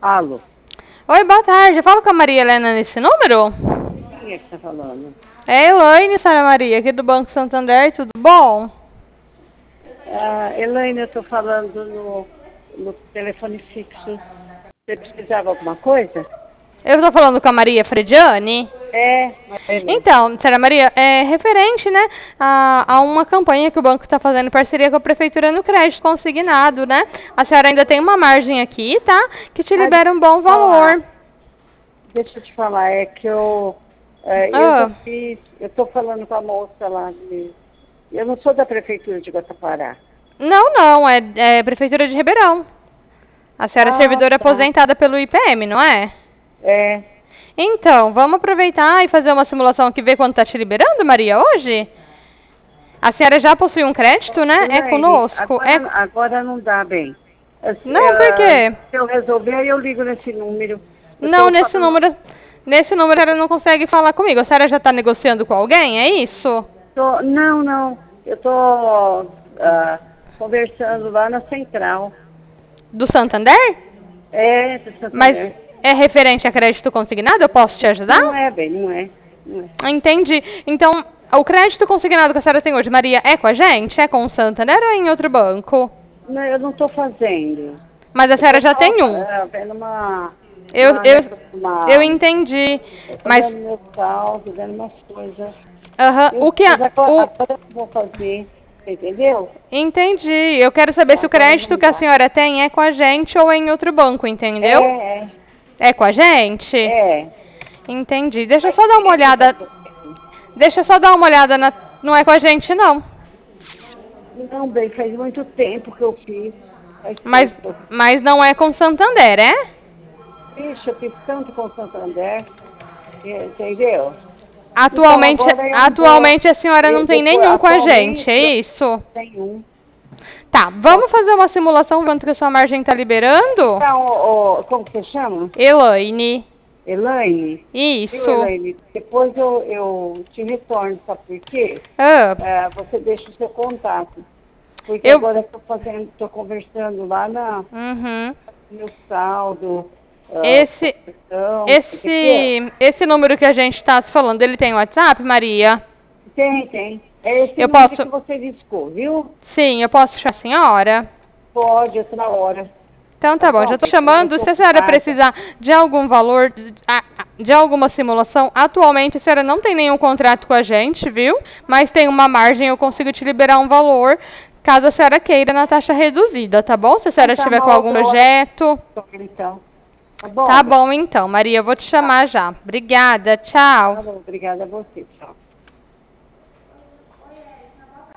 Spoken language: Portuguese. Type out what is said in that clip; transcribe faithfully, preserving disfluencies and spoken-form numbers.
Alô? Oi, boa tarde. Eu falo com a Maria Helena nesse número? Quem é que tá falando? É Elaine, senhora Maria, aqui do Banco Santander, tudo bom? Ah, Elaine, eu tô falando no, no telefone fixo. Você precisava de alguma coisa? Eu estou falando com a Maria Frediani. É, Elaine. Então, senhora Maria, é referente, né, a, a uma campanha que o banco está fazendo em parceria com a Prefeitura no crédito consignado, né? A senhora ainda tem uma margem aqui, tá? Que te Ah, libera um deixa eu bom te falar. valor. Deixa eu te falar, é que eu, é, eu já Ah, fiz, eu tô falando com a moça lá de... Eu não sou da Prefeitura de Guatapará. não, não, é, é Prefeitura de Ribeirão. A senhora é Ah, servidora tá. aposentada pelo I P M, não é? É, Então, vamos aproveitar e fazer uma simulação aqui, ver quanto está te liberando, Maria, hoje? A senhora já possui um crédito, né? É Elaine, conosco? É... agora, agora não dá bem. Assim, Não, por eh, quê? se eu resolver, aí eu ligo nesse número. Eu Não, tô nesse falando... número, nesse número a senhora não consegue falar comigo. A senhora já está negociando com alguém, é isso? Tô, não, não. Eu tô ah, conversando lá na central. Do Santander? É, do Mas Santander. é referente a crédito consignado? Eu posso te ajudar? Não é, bem, não é. Não é. Entendi. Então, o crédito consignado que a senhora tem hoje, Maria, é com a gente? É com o Santander ou é em outro banco? Não, eu não estou fazendo. Mas a Eu estou senhora já só tem um. ah, vendo uma, Eu, uma, eu, eu uma... entendi. Eu estou Mas, vendo meu saldo, vendo umas coisas. aham, Eu, o que mas a, agora, o, agora eu vou fazer, entendeu? entendi. Eu quero saber se o Agora crédito não que a dá. senhora tem é com a gente ou é em outro banco, É, entendeu? é, É com a gente? é. Entendi. Deixa eu Faz só dar uma tempo que eu olhada. tô vendo. Deixa eu só dar uma olhada na. Não é com a gente, não. Não, bem, faz muito tempo que eu fiz. Faz Mas, tempo que eu mas não é com Santander, é? fiz. Eu fiz tanto com o Santander, entendeu? Então Atualmente, agora eu vou, atualmente a senhora não eu, tem depois, nenhum com a gente, atualmente eu é isso? tenho um. Tá, vamos fazer uma simulação quanto que a sua margem está liberando? Então, o, o- como que você chama? Elaine, Elaine? Viu, isso. Elaine? Depois eu, eu te retorno, sabe por quê? Ah, É, você deixa o seu contato. Porque eu. agora eu estou fazendo, estou conversando lá na, Uhum. no meu saldo, ah, Esse, proteção, entendeu? esse, esse número que a gente está se falando, ele tem WhatsApp, Maria? Tem, tem. É esse Eu número posso. que você discou, viu? Sim, eu posso chamar a senhora? Pode, outra hora. Então Tá tá bom, bom? já estou Bem, agora eu chamando. estou Se a senhora ocupada. precisar de algum valor, de, a- a- de alguma simulação, atualmente a senhora não tem nenhum contrato com a gente, viu? Mas tem uma margem, eu consigo te liberar um valor, caso a senhora queira, na taxa reduzida, tá bom? Se a Então senhora tá estiver uma com algum outra hora. projeto. Então. Tá bom, Tá bem? bom então, Maria, eu vou te Tá. chamar já. Obrigada, tchau. Tá bom, obrigada a você. Tchau.